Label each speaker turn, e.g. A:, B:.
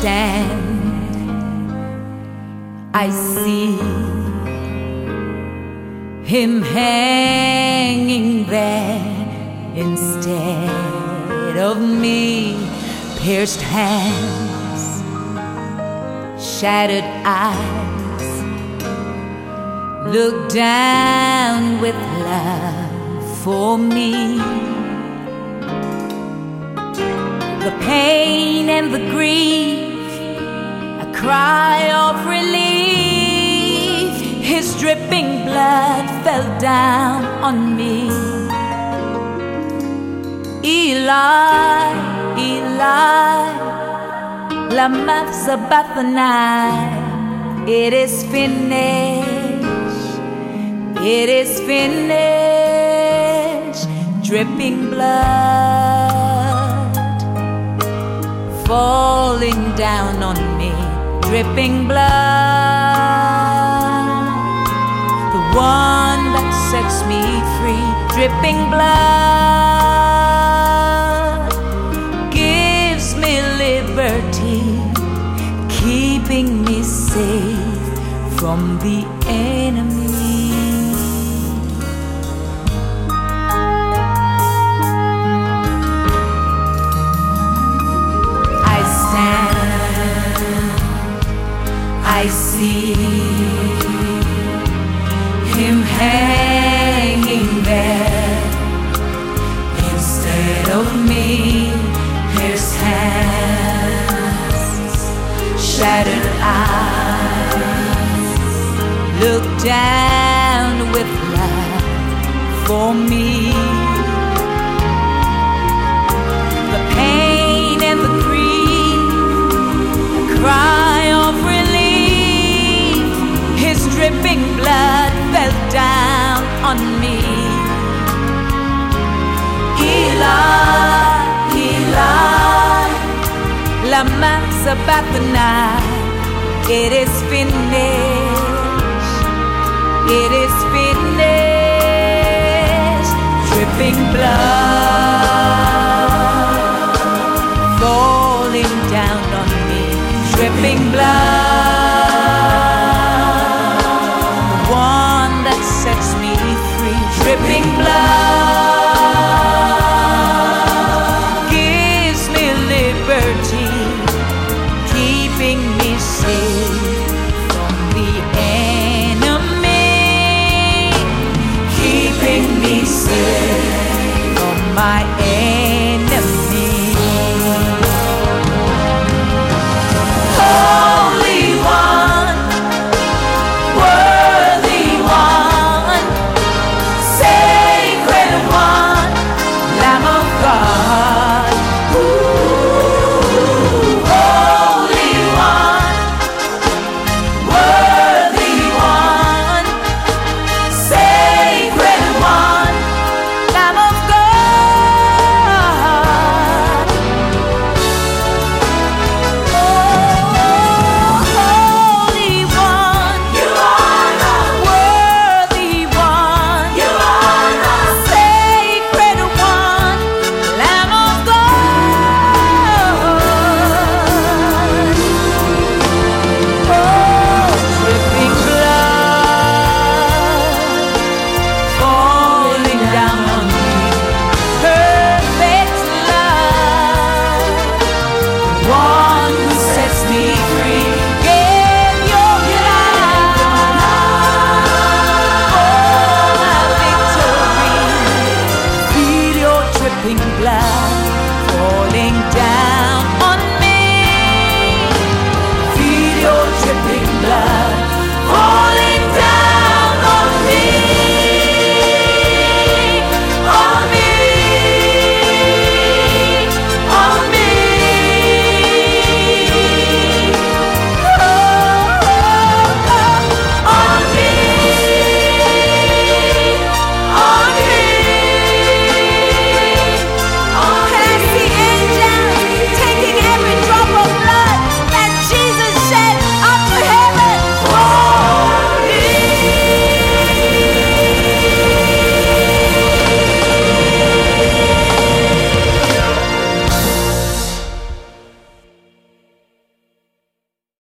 A: stand, I see him hanging there instead of me. Pierced hands, shattered eyes, look down with love for me. The pain and the grief, a cry of relief. His dripping blood fell down on me. Eli, Eli, lama sabachthani. It is finished, it is finished. Dripping blood falling down on me, dripping blood, the one that sets me free. Dripping blood gives me liberty, keeping me safe from the enemy. I see him hanging there instead of me. His hands, shattered eyes, look down with love for me. The pain and the grief, the cry of relief. His dripping blood fell down on me. Eli, Eli, lama sabachthani. It is finished, it is finished. Dripping blood falling down on me, dripping blood